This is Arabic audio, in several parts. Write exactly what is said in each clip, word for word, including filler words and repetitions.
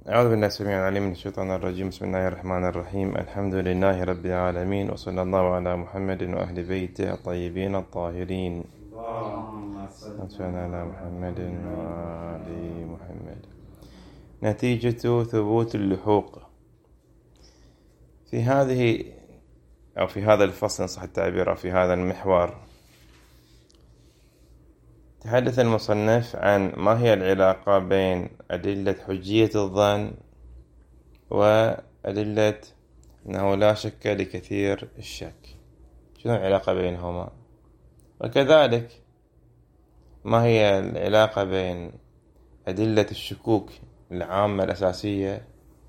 أعوذ بالله السميع العليم من الشيطان الرجيم. بسم الله الرحمن الرحيم. الحمد لله رب العالمين، وصلى الله على محمد وأهل بيته الطيبين الطاهرين. اللهم صل على محمد وآل محمد. نتيجة ثبوت اللحوق. في هذه أو في هذا الفصل إن صح التعبير، أو في هذا المحور، تحدث المصنف عن ما هي العلاقة بين أدلة حجية الظن وأدلة أنه لا شك لكثير الشك. شنو العلاقة بينهما؟ وكذلك ما هي العلاقة بين أدلة الشكوك العامة الأساسية،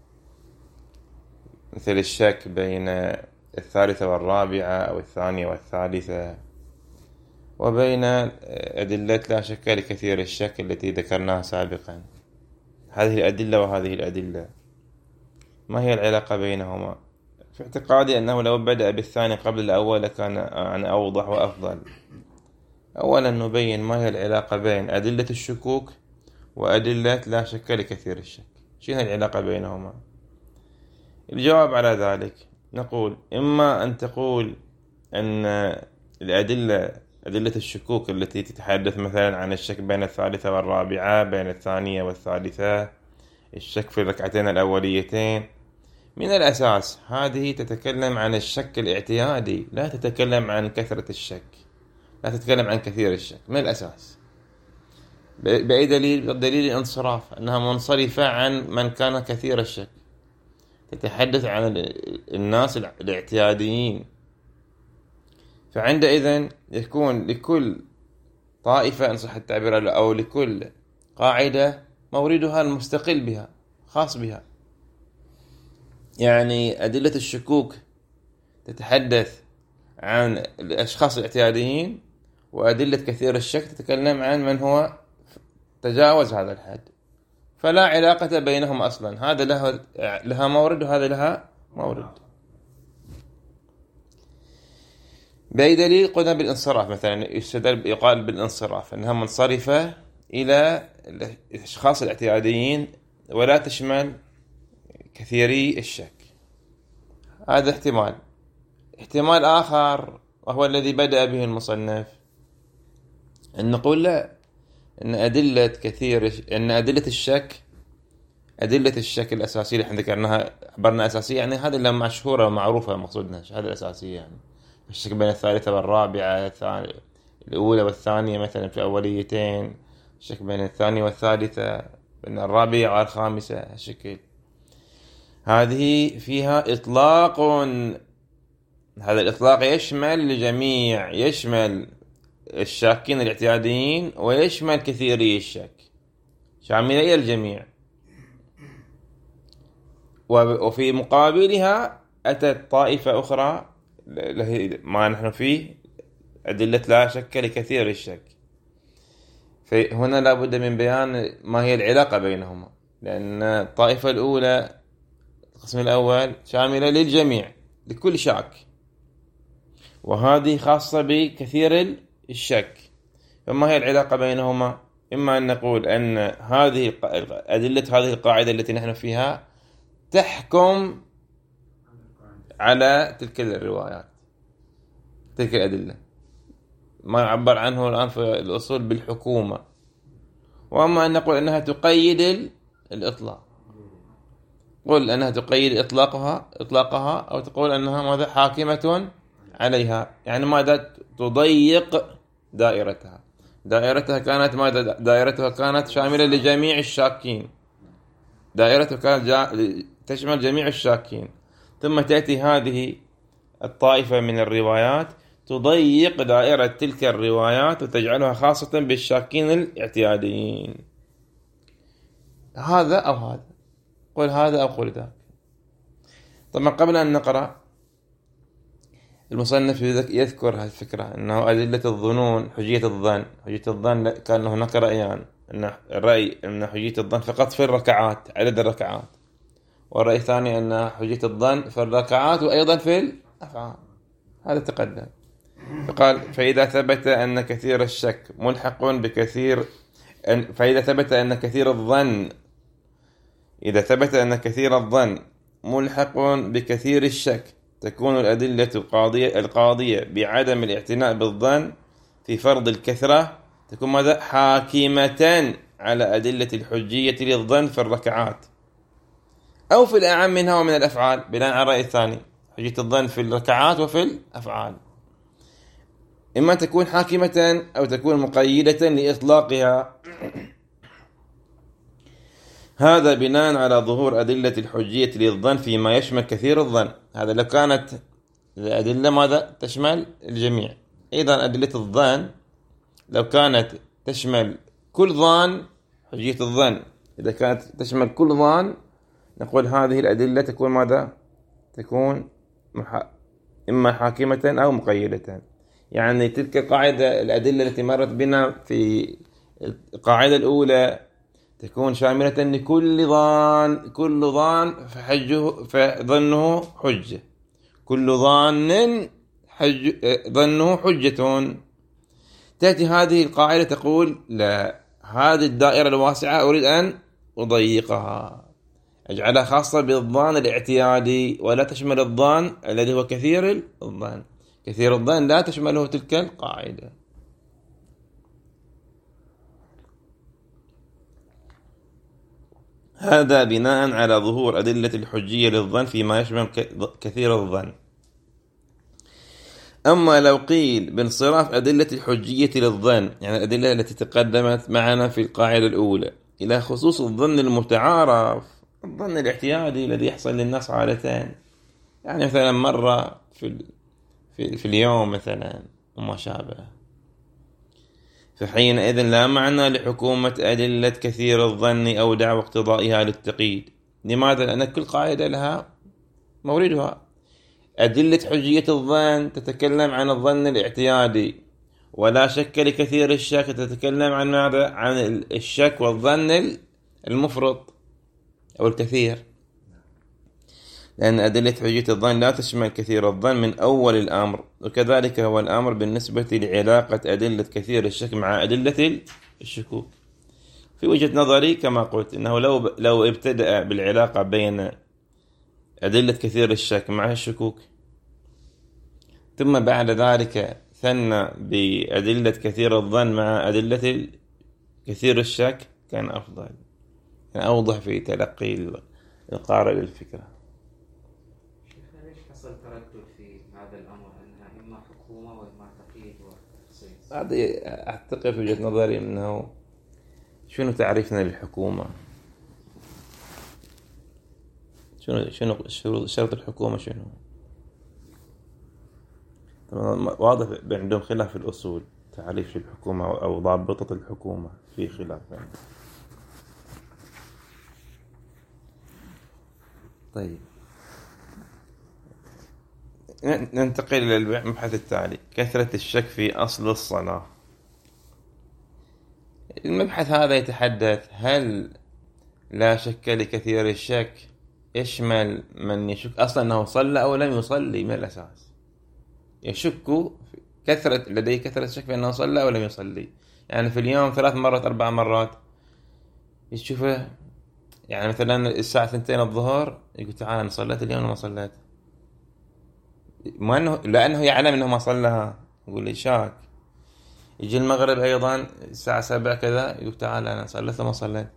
مثل الشك بين الثالثة والرابعة أو الثانية والثالثة، وبين أدلة لا شك لكثير الشك التي ذكرناها سابقا. هذه الأدلة وهذه الأدلة ما هي العلاقة بينهما؟ في اعتقادي أنه لو بدأ بالثاني قبل الأول لكان يعني أوضح وأفضل. أولا نبين ما هي العلاقة بين أدلة الشكوك وأدلة لا شك لكثير الشك. شنو العلاقة بينهما؟ الجواب على ذلك نقول: إما أن تقول أن الأدلة أدلة الشكوك التي تتحدث مثلا عن الشك بين الثالثة والرابعة، بين الثانية والثالثة، الشك في الركعتين الأوليتين، من الأساس هذه تتكلم عن الشك الاعتيادي، لا تتكلم عن كثرة الشك، لا تتكلم عن كثير الشك من الأساس. بأي دليل؟ دليل الانصراف، أنها منصرفة عن من كان كثير الشك، تتحدث عن الناس الاعتياديين. فعندئذ يكون لكل طائفة إن صح التعبير أو لكل قاعدة موردها المستقل بها، خاص بها. يعني أدلة الشكوك تتحدث عن الأشخاص الاعتياديين، وأدلة كثير الشك تتكلم عن من هو تجاوز هذا الحد، فلا علاقة بينهم أصلا. هذا له لها مورد وهذا لها مورد. بأي دليل؟ قلنا بالانصراف، مثلا يستدل يقال بالانصراف أنها منصرفة إلى الأشخاص الاعتياديين ولا تشمل كثيري الشك. هذا احتمال. احتمال آخر وهو الذي بدأ به المصنف، أن نقول لا، أن أدلة كثير أن أدلة الشك أدلة الشك الأساسية اللي احنا ذكرناها عبرنا أساسية، يعني هذه اللي مشهورة ومعروفة مقصودنا، هذه الأساسية. يعني الشك بين الثالثة والرابعة، الأولى والثانية مثلا في الأوليتين، الشك بين الثانية والثالثة، بين الرابعة والخامسة، الشكل هذه فيها إطلاق. هذا الإطلاق يشمل الجميع، يشمل الشاكين الاعتياديين ويشمل كثيري الشك، شامل إلى الجميع. وفي مقابلها أتت طائفة أخرى ما نحن فيه، أدلة لا شك لكثير الشك. فهنا لابد من بيان ما هي العلاقة بينهما، لأن الطائفة الأولى القسم الأول شاملة للجميع، لكل شاك، وهذه خاصة بكثير الشك. فما هي العلاقة بينهما؟ إما أن نقول أن هذه أدلة هذه القاعدة التي نحن فيها تحكم على تلك الروايات، تلك الأدلة، ما يعبر عنه الآن في الأصول بالحكومة. وأما أن نقول أنها تقيد الإطلاق، قل أنها تقيد إطلاقها إطلاقها أو تقول أنها ماذا حاكمة عليها، يعني ماذا تضيق دائرتها. دائرتها كانت ماذا؟ دائرتها كانت شاملة لجميع الشاكين، دائرتها كانت جا... تشمل جميع الشاكين، ثم تأتي هذه الطائفة من الروايات تضيق دائرة تلك الروايات وتجعلها خاصة بالشاكين الاعتياديين. هذا أو هذا، قل هذا أو قل ذاك. طبعا قبل أن نقرأ، المصنف يذكر هذه الفكرة، أنه أدلة الظنون حجية الظن. حجية الظن كان هناك رأيان، أن الرأي أن حجية الظن فقط في الركعات، عدد الركعات، والرأي الثاني أن حجية الظن في الركعات وأيضا في الأفعال. هذا تقدم. فقال: فإذا ثبت أن كثير الشك ملحق بكثير، فإذا ثبت أن كثير الظن إذا ثبت أن كثير الظن ملحق بكثير الشك تكون الأدلة القاضية, القاضية بعدم الاعتناء بالظن في فرض الكثرة تكون ماذا؟ حاكمة على أدلة الحجية للظن في الركعات أو في الأعم منها ومن الأفعال، بناء على الرأي الثاني. حجية الظن في الركعات وفي الأفعال إما تكون حاكمة أو تكون مقيدة لإطلاقها. هذا بناء على ظهور أدلة الحجية للظن فيما يشمل كثير الظن. هذا لو كانت الأدلة ماذا؟ تشمل الجميع. أيضا أدلة الظن لو كانت تشمل كل ظن، حجية الظن إذا كانت تشمل كل ظن نقول هذه الأدلة تكون ماذا؟ تكون محا... إما حاكمة أو مقيدة. يعني تلك القاعدة، الأدلة التي مرت بنا في القاعدة الأولى تكون شاملة لكل ظان، كل ظان فحجه فظنه حجة، كل ظان حج ظنه حجة. تأتي هذه القاعدة تقول لا، هذه الدائرة الواسعة أريد أن أضيقها، أجعلها خاصة بالظان الاعتيادي ولا تشمل الظان الذي هو كثير الظن. كثير الظن لا تشمله تلك القاعدة. هذا بناء على ظهور أدلة الحجية للظن فيما يشمل كثير الظن. أما لو قيل بانصراف أدلة الحجية للظن، يعني الأدلة التي تقدمت معنا في القاعدة الأولى، إلى خصوص الظن المتعارف، الظن الاعتيادي الذي يحصل للناس عادة، يعني مثلا مرة في في, في اليوم مثلا وما شابه، فحينئذ لا معنى لحكومة أدلة كثير الظن أو دعوى اقتضائها للتقييد. لماذا؟ لأن كل قاعدة لها موردها. أدلة حجية الظن تتكلم عن الظن الاعتيادي، ولا شك لكثير الشك تتكلم عن ماذا؟ عن الشك والظن المفرط أو الكثير، لأن أدلة حجية الظن لا تشمل كثير الظن من أول الأمر. وكذلك هو الأمر بالنسبة لعلاقة أدلة كثير الشك مع أدلة الشكوك. في وجهة نظري كما قلت إنه لو لو ابتدأ بالعلاقة بين أدلة كثير الشك مع الشكوك ثم بعد ذلك ثنى بأدلة كثير الظن مع أدلة كثير الشك كان أفضل، كان أوضح في تلقي القارئ للفكرة. ليش حصل تردد في هذا الأمر أنها إما حكومة وإما تقييد وتخصيص؟ هذه أعتقد في وجهة نظري أنه شنو تعريفنا للحكومة؟ شنو شنو شرط الحكومة شنو؟ واضح عندهم خلاف في الأصول، تعريف الحكومة أو ضابطة الحكومة في خلاف يعني. طيب ننتقل إلى المبحث التالي، كثرة الشك في أصل الصلاة. المبحث هذا يتحدث هل لا شك لكثير الشك يشمل من يشك أصلا أنه صلى أو لم يصلي من الأساس، يشك كثرة لديه كثرة شك في أنه صلى أو لم يصلي. يعني في اليوم ثلاث مرات أربع مرات يشوفه، يعني مثلا الساعة ثنتين الظهر يقول تعال أنا صليت اليوم وما صليت، ما أنه لأنه يعلم أنه ما صلىها، يقول لي شاك. يجي المغرب أيضا الساعة سبعة كذا يقول تعال أنا صليت وما صليت.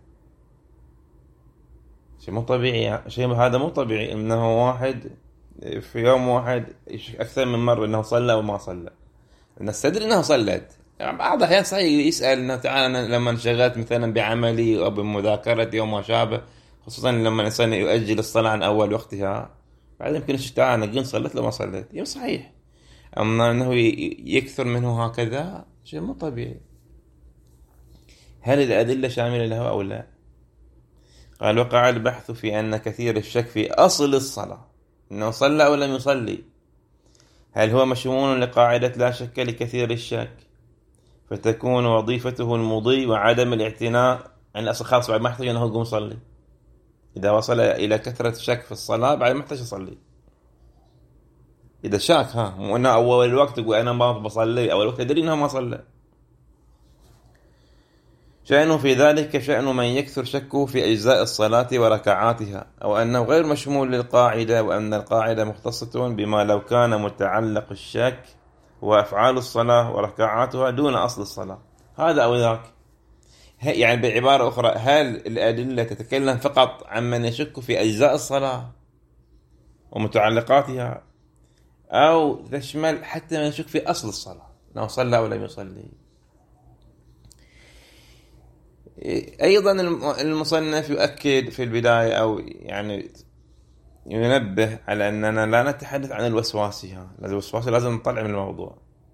شيء مو طبيعي، شيء هذا مو طبيعي إنه واحد في يوم واحد أكثر من مرة إنه صلى وما صلى. الناس تدري إنه صلت، يعني بعض الأحيان صحيح يسأل إنه تعال أنا لما انشغلت مثلا بعملي أو بمذاكرتي أو ما شابه، خصوصا لما الإنسان يؤجل الصلاة عن أول وقتها، بعد يمكن تعال أنا قلت صلت لما صليت، يوم صحيح. أما أنه يكثر منه هكذا شيء مو طبيعي. هل الأدلة شاملة له أو لا؟ قال وقع البحث في أن كثير الشك في أصل الصلاة، إنه صلى أو لم يصلي، هل هو مشمول لقاعدة لا شك لكثير الشك، فتكون وظيفته المضي وعدم الاعتناء عن الأصل خاص، بعد ما يحتاج أنه يقوم يصلي. إذا وصل إلى كثرة الشك في الصلاة بعد ما يحتاج يصلي. إذا شاك ها مو أنه أول الوقت يقول أنا ما بصلي، أول الوقت أدري أنه ما صلى. شأنه في ذلك شأن من يكثر شكه في أجزاء الصلاة وركعاتها، أو أنه غير مشمول للقاعدة، وأن القاعدة مختصة بما لو كان متعلق الشك وأفعال الصلاة وركعاتها دون أصل الصلاة، هذا أو ذاك. يعني بعبارة أخرى، هل الأدلة تتكلم فقط عن من يشك في أجزاء الصلاة ومتعلقاتها، أو تشمل حتى من يشك في أصل الصلاة أنه صلى أو لم يصلي؟ أيضا المصنف يؤكد في البداية، أو يعني ينبه على أننا لا نتحدث عن الوسواسي. الوسواسي لازم نطلع من الموضوع.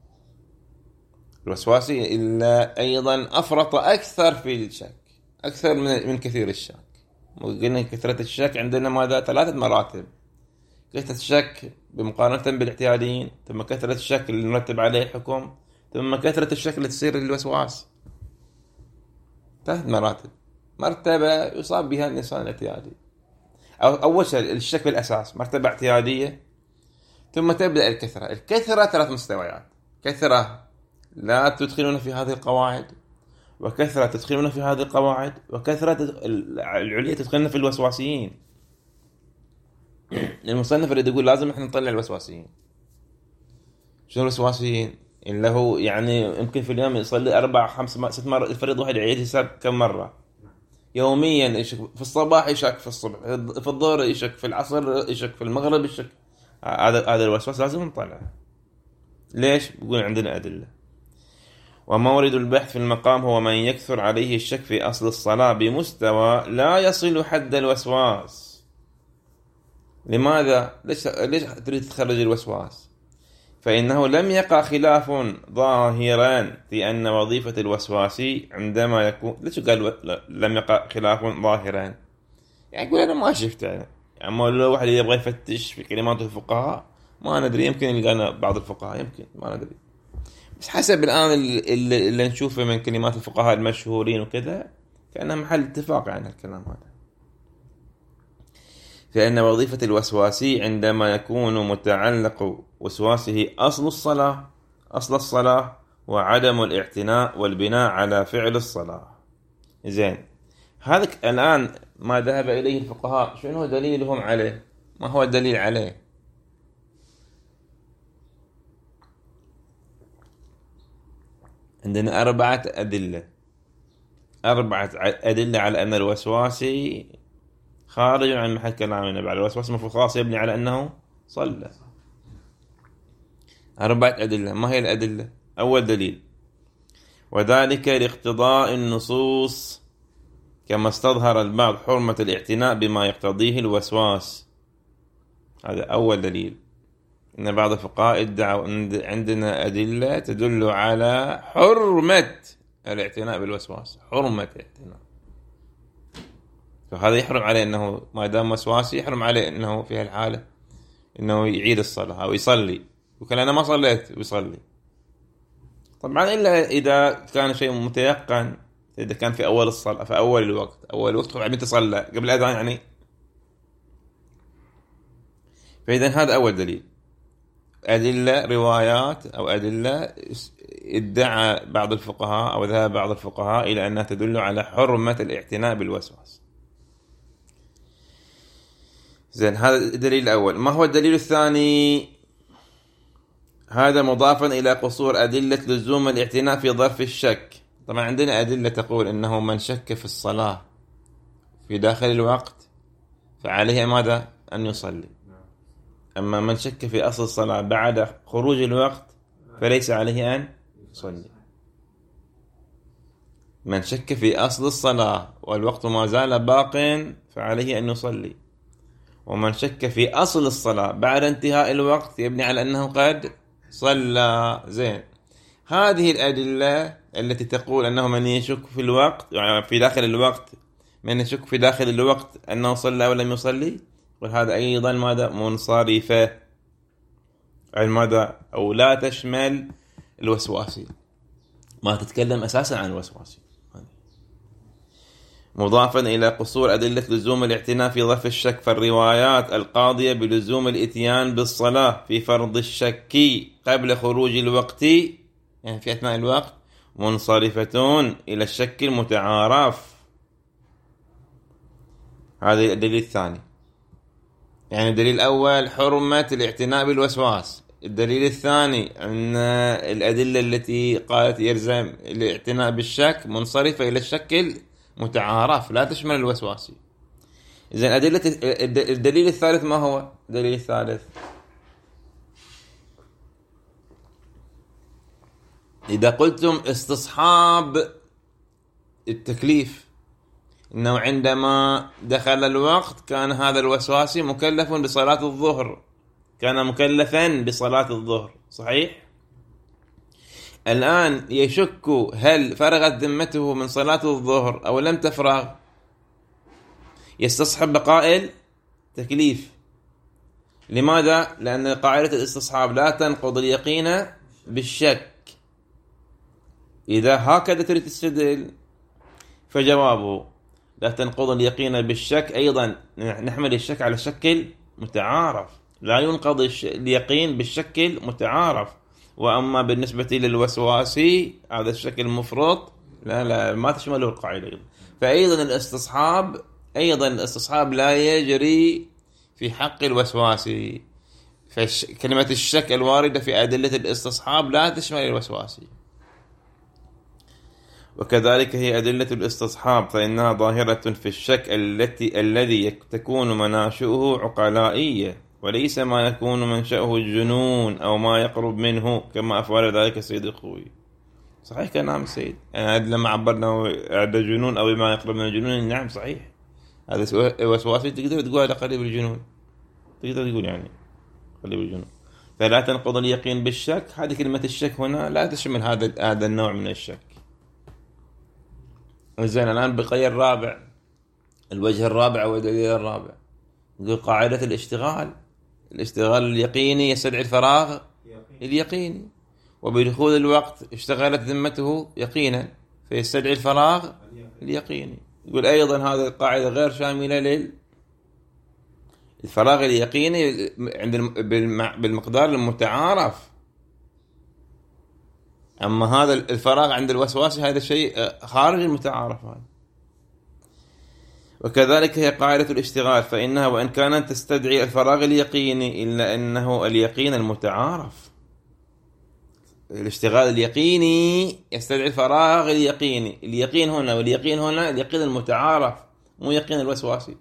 الوسواسي إلا أيضا أفرط أكثر في الشك، أكثر من من كثير الشك. قلنا كثرة الشك عندنا ماذا؟ ثلاثة مراتب: كثرة الشك بمقارنة بالاعتياديين، ثم كثرة الشك اللي نرتب عليه الحكم، ثم كثرة الشك اللي تصير للوسواس. ثلاث مراتب. مرتبة يصاب بها الإنسان الاعتيادي، أو أول شيء الشك بالأساس مرتبة اعتيادية، ثم تبدأ الكثرة. الكثرة ثلاث مستويات: كثرة لا تدخلون في هذه القواعد، وكثرة تدخلون في هذه القواعد، وكثرة العليا تدخلون في الوسواسيين. المصنف يريد يقول لازم احنا نطلع الوسواسيين. شنو الوسواسيين؟ اللي هو يعني يمكن في اليوم يصلي أربع خمس ست مرات الفريض، واحد يعيد حساب كم مرة يوميا، يشك في الصباح، يشك في الصبح، في الظهر يشك، في العصر يشك، في المغرب يشك. هذا هذا الوسواس لازم نطلعه. ليش؟ بيقول عندنا أدلة. ومورد البحث في المقام هو من يكثر عليه الشك في أصل الصلاة بمستوى لا يصل حد الوسواس. لماذا؟ ليش ليش تريد تخرج الوسواس؟ فإنه لم يقع خلاف ظاهرا في أن وظيفة الوسواسي عندما يكون. ليش قال لم يقع خلاف ظاهرا؟ يعني يقول أنا ما شفت. يعني أما لو واحد يبغى يفتش في كلمات الفقهاء ما ندري، يمكن يلقانا بعض الفقهاء، يمكن ما ندري، بس حسب الآن اللي, اللي نشوفه من كلمات الفقهاء المشهورين وكذا كأنه محل اتفاق عن الكلام هذا. فإن وظيفة الوسواسي عندما يكون متعلق وسواسه أصل الصلاة أصل الصلاة وعدم الاعتناء والبناء على فعل الصلاة. زين، هذا الآن ما ذهب إليه الفقهاء شنو دليلهم عليه؟ ما هو الدليل عليه؟ عندنا أربعة أدلة أربعة أدلة على أن الوسواسي خارج عن محل كلامنا. بعد الوسواس المفروض خاص يبني على أنه صلى. أربعة أدلة. ما هي الأدلة؟ أول دليل: وذلك لاقتضاء النصوص كما استظهر البعض حرمة الاعتناء بما يقتضيه الوسواس. هذا أول دليل. إن بعض الفقهاء ادعوا أن عندنا أدلة تدل على حرمة الاعتناء بالوسواس، حرمة الاعتناء. فهذا يحرم عليه أنه ما دام وسواسي، يحرم عليه أنه في هالحالة أنه يعيد الصلاة أو يصلي، وكان أنا ما صليت ويصلي. طبعا إلا إذا كان شيء متيقن، إذا كان في أول الصلاة، في أول الوقت أول الوقت بعدين تصلى قبل الأذان يعني. فإذا هذا أول دليل. أدلة روايات أو أدلة ادعى بعض الفقهاء أو ذهب بعض الفقهاء إلى أنها تدل على حرمة الاعتناء بالوسواس. زين، هذا الدليل الأول. ما هو الدليل الثاني؟ هذا مضافا إلى قصور أدلة لزوم الاعتناء في ظرف الشك. طبعا عندنا أدلة تقول أنه من شك في الصلاة في داخل الوقت فعليه ماذا؟ أن يصلي. أما من شك في أصل الصلاة بعد خروج الوقت فليس عليه أن يصلي. من شك في أصل الصلاة والوقت ما زال باق فعليه أن يصلي. ومن شك في أصل الصلاة بعد انتهاء الوقت يبني على أنه قد صلى. زين، هذه الأدلة التي تقول أنه من يشك في الوقت في داخل الوقت من يشك في داخل الوقت أنه صلى ولم يصلي، وهذا أيضا ماذا؟ منصرفة. عن ماذا؟ أو لا تشمل الوسواسي، ما تتكلم أساسا عن الوسواسي. مضافا إلى قصور أدلة لزوم الاعتناء في ظرف الشك، فالروايات القاضية بلزوم الاتيان بالصلاة في فرض الشك قبل خروج الوقت، يعني في أثناء الوقت، منصرفتون إلى الشك المتعارف. هذا الدليل الثاني. يعني الدليل الأول حرمة الاعتناء بالوسواس، الدليل الثاني أن الأدلة التي قالت يلزم الاعتناء بالشك منصرفة إلى الشك المتعارف لا تشمل الوسواس. إذن أدلة الدليل الثالث ما هو؟ الدليل الثالث إذا قلتم استصحاب التكليف، إنه عندما دخل الوقت كان هذا الوسواسي مكلف بصلاة الظهر، كان مكلفا بصلاة الظهر، صحيح؟ الآن يشك هل فرغت ذمته من صلاة الظهر أو لم تفرغ، يستصحب بقاء التكليف. لماذا؟ لأن قاعدة الاستصحاب لا تنقض اليقين بالشك. إذا هكذا تريد تستدل فجوابه لا تنقض اليقين بالشك، أيضا نحمل الشك على الشك المتعارف، لا ينقض اليقين بالشك المتعارف. وأما بالنسبة للوسواسي هذا الشك المفرط لا لا ما تشمله القاعدة. فأيضا الاستصحاب أيضا الاستصحاب لا يجري في حق الوسواسي، فكلمة الشك الواردة في أدلة الاستصحاب لا تشمل الوسواسي. وكذلك هي أدلة الاستصحاب فإنها ظاهرة في الشك التي الذي تكون مناشئه عقلائية، وليس ما يكون منشأه الجنون أو ما يقرب منه كما أفعل ذلك السيد الخوي. صحيح كلام السيد، يعني لما عبرنا عند الجنون أو ما يقرب من الجنون، نعم صحيح هذا وسواسي، تقدر تقول هذا قريب الجنون، تقدر تقول يعني قريب الجنون. فلا تنقض اليقين بالشك، هذه كلمة الشك هنا لا تشمل هذا هذا النوع من الشك. زين الآن بقي الرابع، الوجه الرابع والدليل الرابع، نقول قاعدة الاشتغال، الاشتغال اليقيني يستدعي الفراغ اليقيني، وبدخول الوقت اشتغلت ذمته يقينا فيستدعي الفراغ اليقيني. يقول أيضا هذه القاعدة غير شاملة للفراغ اليقيني عند بالمقدار المتعارف. أما هذا الفراغ عند الوسواس هذا شيء خارج المتعارف هذا. وكذلك هي قاعدة الاشتغال فإنها وإن كانت تستدعي الفراغ اليقيني إلا أنه اليقين المتعارف. الاشتغال اليقيني يستدعي الفراغ اليقيني، اليقين هنا واليقين هنا اليقين المتعارف مو يقين الوسواسي.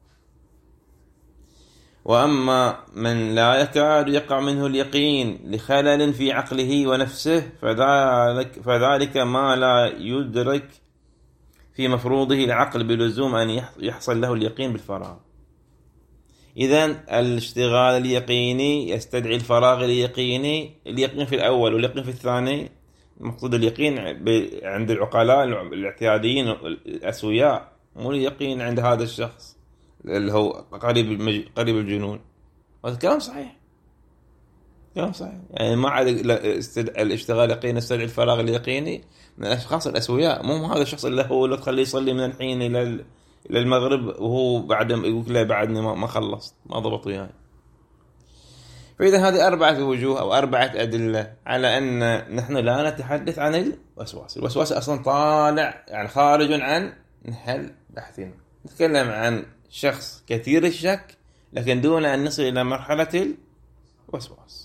وأما من لا يكاد يقع منه اليقين لخلل في عقله ونفسه فذلك, فذلك ما لا يدرك في مفروضه العقل بلزوم أن يحصل له اليقين بالفراغ. إذن الاشتغال اليقيني يستدعي الفراغ اليقيني، اليقين في الأول واليقين في الثاني. مقصود اليقين عند العقلاء الاعتياديين الأسوياء، مو اليقين عند هذا الشخص اللي هو قريب المج... قريب الجنون. هذا كلام صحيح، كلام صحيح. يعني ما عاد الاشتغال اليقيني يستدعي الفراغ اليقيني من الأشخاص الأسوياء، مو هذا الشخص اللي هو اللي تخليه يصلي من الحين إلى ال... إلى المغرب وهو بعد يقول لا بعدني ما خلصت ما ضبط وياي. فإذا هذه أربعة وجوه أو أربعة أدلة على أن نحن لا نتحدث عن الوسواس. الوسواس أصلا طالع يعني خارج عن محل بحثنا، نتكلم عن شخص كثير الشك لكن دون أن نصل إلى مرحلة الوسواس.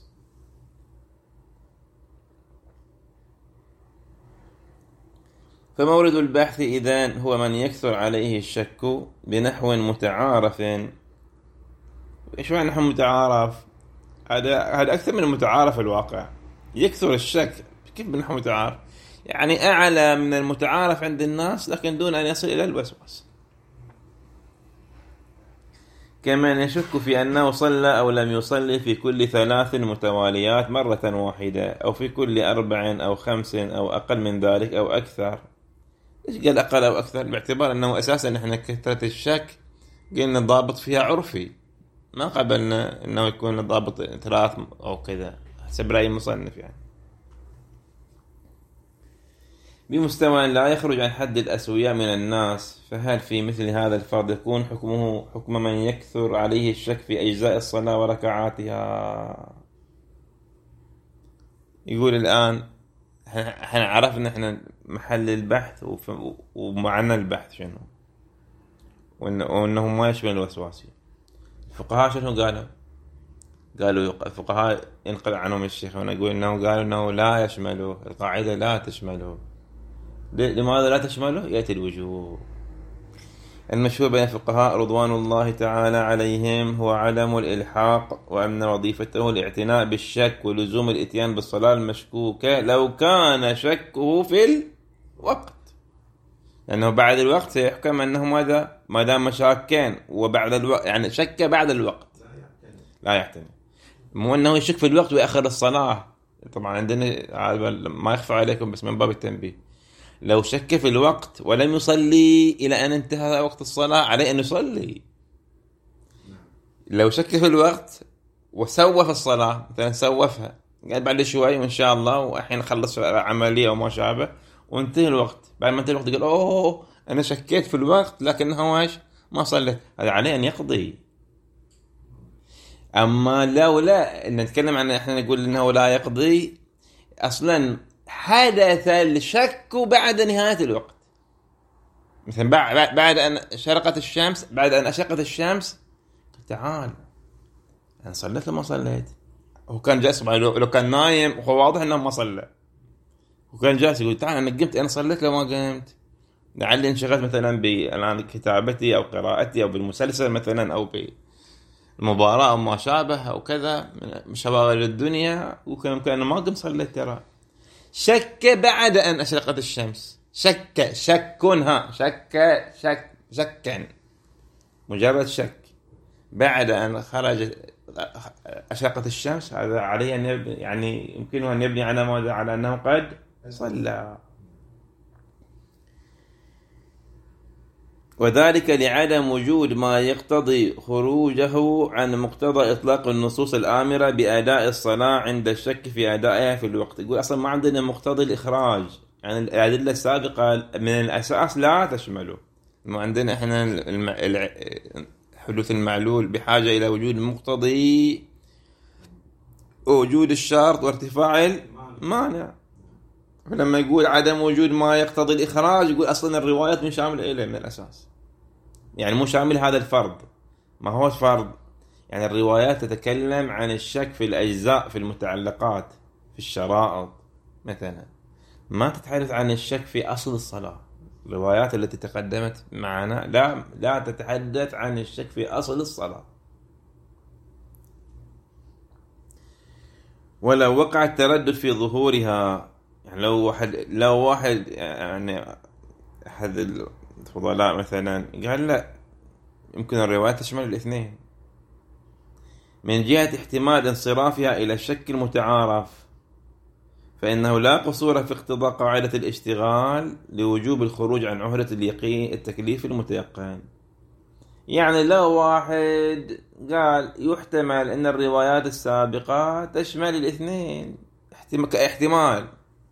فمورد البحث إذن هو من يكثر عليه الشك بنحو متعارف. إيش معنى نحو متعارف؟ هذا هذا أكثر من المتعارف الواقع. يكثر الشك كيف بنحو متعارف؟ يعني أعلى من المتعارف عند الناس لكن دون أن يصل إلى الوسواس. كمن يشك في أنه صلى أو لم يصلي في كل ثلاث متواليات مرة واحدة أو في كل أربع أو خمس أو أقل من ذلك أو أكثر. إيش قال أقل أو أكثر؟ باعتبار أنه أساسا نحن كثرة الشك قلنا الضابط فيها عرفي، ما قبلنا أنه يكون الضابط ثلاث أو كذا حسب رأي مصنف يعني. بمستوى لا يخرج عن حد الأسوياء من الناس، فهل في مثل هذا الفرض يكون حكمه حكم من يكثر عليه الشك في أجزاء الصلاة وركعاتها؟ يقول الآن احنا عرفنا احنا محل البحث ومعنى البحث شنو، وانه ما يشمل الوسواسية. الفقهاء شنو قالوا؟ قالوا الفقهاء ينقل عنهم الشيخ ونقول انه قالوا انه لا يشمله، القاعدة لا تشمله. لماذا لا تشمله؟ يأتي الوجوه. المشهور بين الفقهاء رضوان الله تعالى عليهم هو عدم الإلحاق، وأن وظيفته الاعتناء بالشك ولزوم الاتيان بالصلاة المشكوكة لو كان شكه في الوقت، لأنه بعد الوقت سيحكم أنه ماذا؟ ما دام شاكين وبعد الوقت، يعني شك بعد الوقت لا يحتمل. مو أنه يشك في الوقت ويأخر الصلاة. طبعا عندنا ما يخفى عليكم بس من باب التنبيه، لو شك في الوقت ولم يصلي إلى أن انتهى وقت الصلاة عليه أن يصلي. لو شك في الوقت وسوف الصلاة، مثلا سوفها قال بعد شوي وإن شاء الله وأحين خلص عملية وما شابه وانتهى الوقت، بعد ما انتهى الوقت قال أوه أنا شكيت في الوقت لكنه ايش ما صلت، هذا عليه أن يقضي. أما لو لا نتكلم عن احنا نقول إنه لا يقضي، أصلا حدث الشك بعد نهاية الوقت، مثلا بعد أن شرقت الشمس، بعد أن أشرقت الشمس تعال أنا صليت لما صليت. هو كان جالس، لو كان نايم وهو واضح أنه ما صلى، وكان جالس يقول تعال أنا قمت، أنا صليت لما قمت، لعلي انشغلت مثلا بكتابتي أو قراءتي أو بالمسلسل مثلا أو بالمباراة أو ما شابه أو كذا من شواغل الدنيا، وكان كان ما قمت صليت. ترى شك بعد أن أشرقت الشمس، شك شكها شك شك شكا مجرد شك بعد أن خرج أشرقت الشمس، هذا عليه أن يبني، يعني يمكنه أن يبني على ماذا؟ على أنه قد صلى. وذلك لعدم وجود ما يقتضي خروجه عن مقتضى إطلاق النصوص الآمرة بأداء الصلاة عند الشك في أدائها في الوقت. يقول أصلا ما عندنا مقتضي الإخراج، يعني الأدلة السابقة من الأساس لا تشمله. ما عندنا إحنا الم... حدوث المعلول بحاجة إلى وجود مقتضي وجود الشرط وارتفاع المانع. فلما يقول عدم وجود ما يقتضي الإخراج، يقول أصلا الروايات مش شاملة إليه من الأساس، يعني مو شامل هذا الفرض، ما هو فرض. يعني الروايات تتكلم عن الشك في الأجزاء في المتعلقات في الشرائط مثلا، ما تتحدث عن الشك في أصل الصلاة. الروايات التي تقدمت معنا لا لا تتحدث عن الشك في أصل الصلاة. ولو وقع التردد في ظهورها، يعني لو واحد لو واحد يعني أحد الفضلاء مثلا قال لا يمكن الروايات تشمل الاثنين من جهة احتمال انصرافها إلى الشك المتعارف، فإنه لا قصور في اقتضاء قاعدة الاشتغال لوجوب الخروج عن عهدة اليقين التكليف المتيقن. يعني لو واحد قال يحتمل أن الروايات السابقة تشمل الاثنين كاحتمال،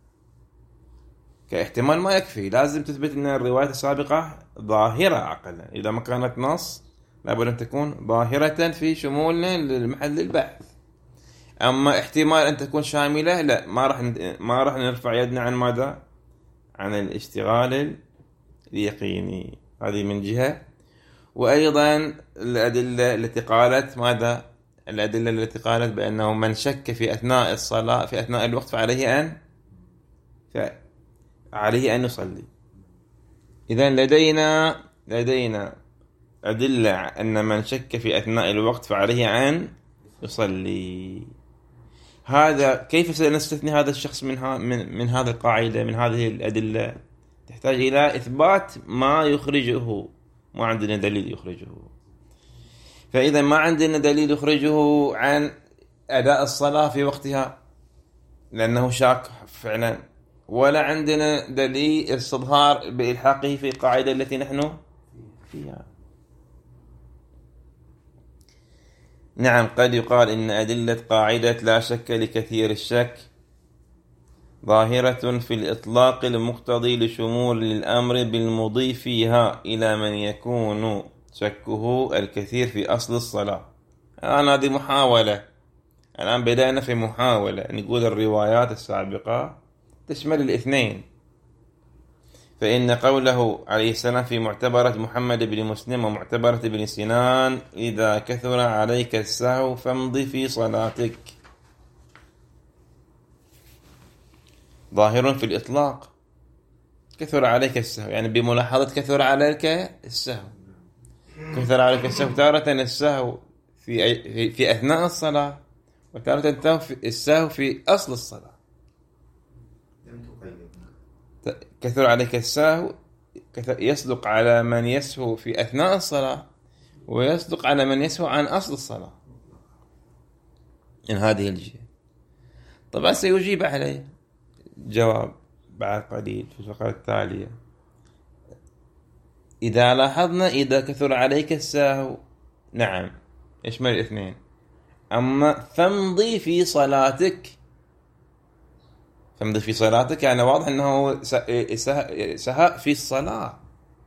كاحتمال ما يكفي، لازم تثبت أن الروايات السابقة ظاهرة عقلا. إذا ما كانت نص لابد أن تكون ظاهرة في شمول للمحل البحث. أما احتمال أن تكون شاملة لا، ما راح ما راح نرفع يدنا عن ماذا؟ عن الاشتغال اليقيني. هذه من جهة. وأيضا الأدلة التي قالت ماذا؟ الأدلة التي قالت بأنه من شك في أثناء الصلاة في أثناء الوقت فعليه أن عليه أن يصلي. إذن لدينا لدينا أدلة أن من شك في أثناء الوقت فعليه أن يصلي. هذا كيف سنستثني هذا الشخص من من من هذا القاعدة، من هذه الأدلة؟ تحتاج إلى إثبات ما يخرجه، ما عندنا دليل يخرجه. فإذا ما عندنا دليل يخرجه عن أداء الصلاة في وقتها لأنه شاك فعلا، ولا عندنا دليل استظهار بإلحاقه في القاعدة التي نحن فيها. نعم، قد يقال إن أدلة قاعدة لا شك لكثير الشك ظاهرة في الإطلاق المقتضي لشمول الأمر بالمضي فيها إلى من يكون شكه الكثير في أصل الصلاة. الآن هذه محاولة، الآن بدأنا في محاولة نقول الروايات السابقة تشمل الاثنين. فإن قوله عليه السلام في معتبرة محمد بن مسلم ومعتبرة ابن سنان: إذا كثر عليك السهو فامض في صلاتك، ظاهر في الإطلاق. كثر عليك السهو يعني بملاحظة كثر عليك السهو. كثر عليك السهو تارة السهو في في أثناء الصلاة، وتارة السهو في أصل الصلاة. كثر عليك السهو يصدق على من يسهو في أثناء الصلاة، ويصدق على من يسهو عن أصل الصلاة من هذه الجهة. طبعا سيجيب عليه جواب بعد قليل في الفقرة التالية. إذا لاحظنا إذا كثر عليك السهو نعم يشمل الاثنين. أما فامضي في صلاتك، فامضي في صلاتك يعني واضح أنه سهى في الصلاة.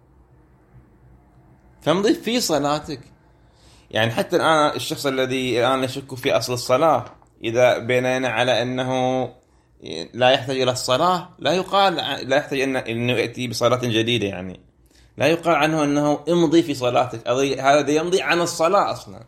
فامضي في صلاتك يعني حتى الآن الشخص الذي الآن يشك في أصل الصلاة، إذا بيننا على أنه لا يحتاج إلى الصلاة، لا يقال لا يحتاج أنه يأتي بصلاة جديدة، يعني لا يقال عنه أنه امضي في صلاتك، هذا يمضي عن الصلاة أصلا،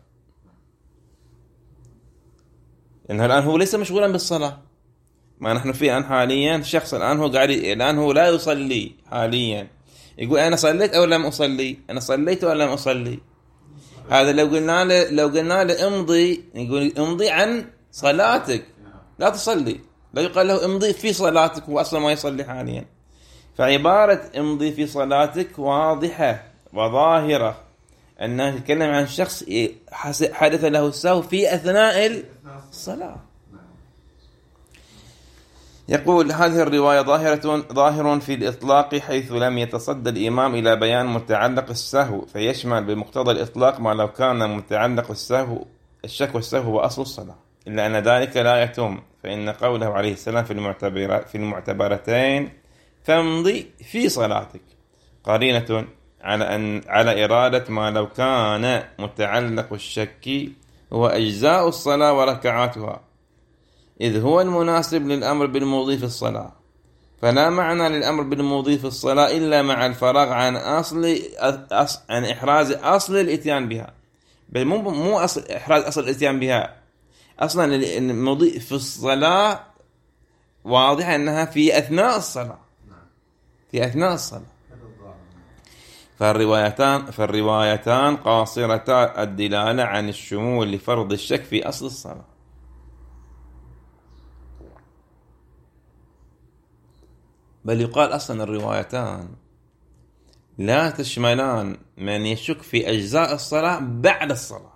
لأنه الآن هو ليس مشغولا بالصلاة. ما نحن فيه الآن حاليا شخص الآن هو قاعد الآن هو لا يصلي حاليا، يقول أنا صليت أو لم أصلي، أنا صليت أو لم أصلي. هذا لو قلنا له لو قلنا له امضي، يقول امضي عن صلاتك لا تصلي، لا يقال له امضي في صلاتك، هو أصلا ما يصلي حاليا. فعبارة امضي في صلاتك واضحة وظاهرة أنه يتكلم عن شخص حدث له السهو في أثناء الصلاة. يقول هذه الرواية ظاهرة ظاهر في الإطلاق، حيث لم يتصدى الإمام إلى بيان متعلق السهو، فيشمل بمقتضى الإطلاق ما لو كان متعلق السهو الشك والسهو هو أصل الصلاة، إلا أن ذلك لا يتم، فإن قوله عليه السلام في المعتبرات في المعتبرتين فامضي في صلاتك قرينة على أن على إرادة ما لو كان متعلق الشك هو أجزاء الصلاة وركعاتها، إذ هو المناسب للأمر بالمضي في الصلاة، فلا معنى للأمر بالمضي في الصلاة إلا مع الفراغ عن أصل عن إحراز أصل الإتيان بها، بل مو مو أصل إحراز أصل الإتيان بها، أصلا المضي في الصلاة واضح أنها في أثناء الصلاة، في أثناء الصلاة. فالروايتان فالروايتان قاصرتا الدلالة عن الشمول لفرض الشك في أصل الصلاة. بل يقال أصلا الروايتان لا تشملان من يشك في أجزاء الصلاة بعد الصلاة.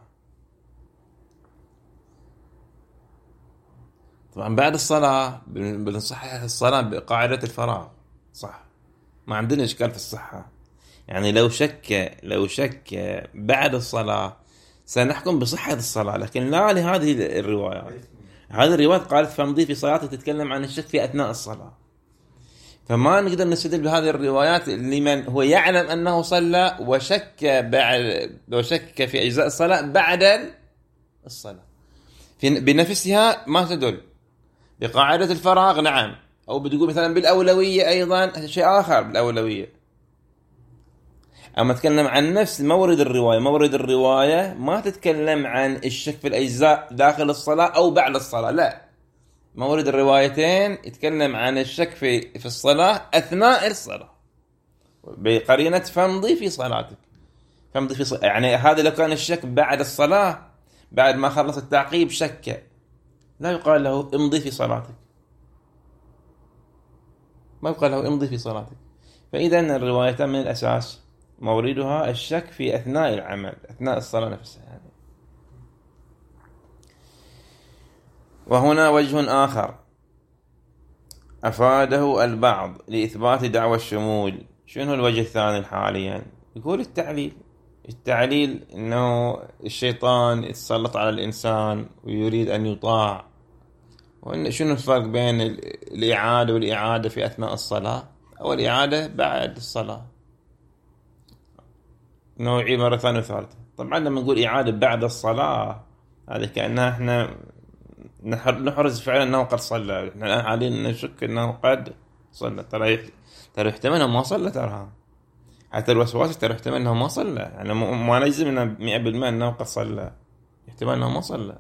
طبعا بعد الصلاة بنصحح الصلاة بقاعدة الفراغ، صح، ما عندنا إشكال في الصحة. يعني لو شك لو شك بعد الصلاة سنحكم بصحة الصلاة، لكن لا لهذه الروايات. هذه الروايات قالت فامضي في صلاة تتكلم عن الشك في أثناء الصلاة، فما نقدر نستدل بهذه الروايات لمن هو يعلم أنه صلى وشك بعد وشك في أجزاء الصلاة بعد الصلاة في بنفسها، ما تدل بقاعدة الفراغ. نعم، أو بتقول مثلا بالأولوية أيضا شيء آخر بالأولوية. أما تتكلم عن نفس مورد الرواية، مورد الرواية ما تتكلم عن الشك في الأجزاء داخل الصلاة أو بعد الصلاة، لا، مورد الروايتين يتكلم عن الشك في في الصلاة أثناء الصلاة بقرينة فامضي في صلاتك. فامضي في صلاة يعني هذا لو كان الشك بعد الصلاة، بعد ما خلص التعقيب شك، لا يقال له امضي في صلاتك، ما يقال له امضي في صلاتك. فإذا الروايتان من الأساس موردها الشك في أثناء العمل، أثناء الصلاة نفسها يعني. وهنا وجه آخر أفاده البعض لإثبات دعوى الشمول. شنو الوجه الثاني حاليا؟ يقول التعليل. التعليل إنه الشيطان يتسلط على الإنسان ويريد أن يطاع، وإن شنو الفرق بين الإعادة والإعادة في أثناء الصلاة أو الإعادة بعد الصلاة، إنه يعيد مرة ثانية وثالثة. طبعا لما نقول إعادة بعد الصلاة هذه كأنها إحنا نحرز فعلا أنه قد صلى. نحن الآن حاليا نشك أنه قد صلى. ترى ترى يحتمل أنه ما صلى، ترى حتى الوسواس ترى يحتمل أنه ما صلى، يعني ما نجزم أنه مئة بالمئة أنه قد صلى، يحتمل أنه ما صلى.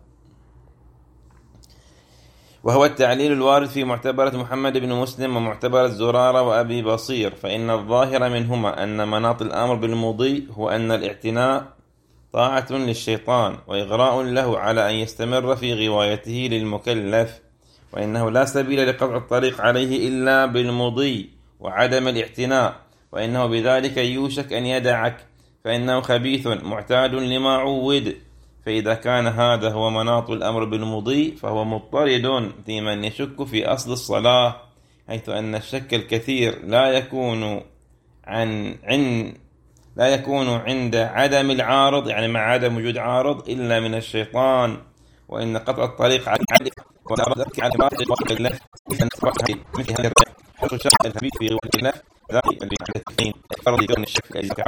وهو التعليل الوارد في معتبرة محمد بن مسلم ومعتبرة زرارة وأبي بصير. فإن الظاهر منهما أن مناط الأمر بالمضي هو أن الاعتناء طاعة للشيطان وإغراء له على أن يستمر في غوايته للمكلف، وإنه لا سبيل لقطع الطريق عليه إلا بالمضي وعدم الاعتناء، وإنه بذلك يوشك أن يدعك فإنه خبيث معتاد لما عود. فإذا كان هذا هو مناط الأمر بالمضي فهو مضطرد في من يشك في أصل الصلاة، حيث أن الشك الكثير لا يكون عن عن لا يكون عند عدم العارض، يعني مع عدم وجود عارض، إلا من الشيطان. وإن قطع الطريق على وذلك على بعض الله مثل مثل هذا حصل الشك الخبيث في غواية الله ذلك اللي على التقين فرض يكون الشك الإذكار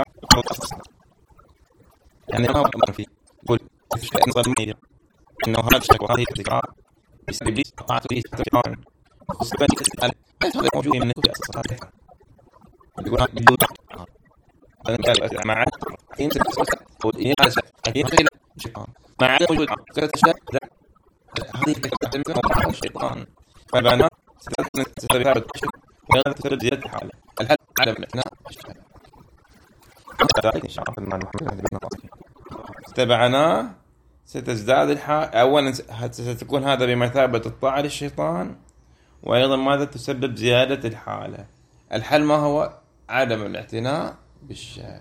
يعني ما هو فيه يقول إنه هذا الشك وهذه الذكرى بسبب إبليس قطعت به الشيطان وسبب الاستقلال هذا موجود من النتوء الصحابة يقول هذا بدون مع مع حين تتصل ودين على حين خيل الشيطان مع عدم وجود كذا الشك هذه تعتمد الشيطان. فبنا ستثبت الشك ولا تثبت زيادة الحالة الحد على الاثناء ذلك إن شاء الله تبعنا ستزداد الحالة. أولا ستكون هذا بمثابة الطاعة للشيطان، وأيضا ماذا تسبب زيادة الحالة. الحل ما هو؟ عدم الاعتناء بالشك.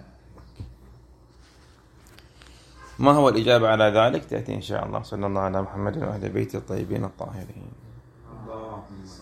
ما هو الإجابة على ذلك؟ تأتي إن شاء الله. صلى الله على محمد وعلى بيت الطيبين الطاهرين.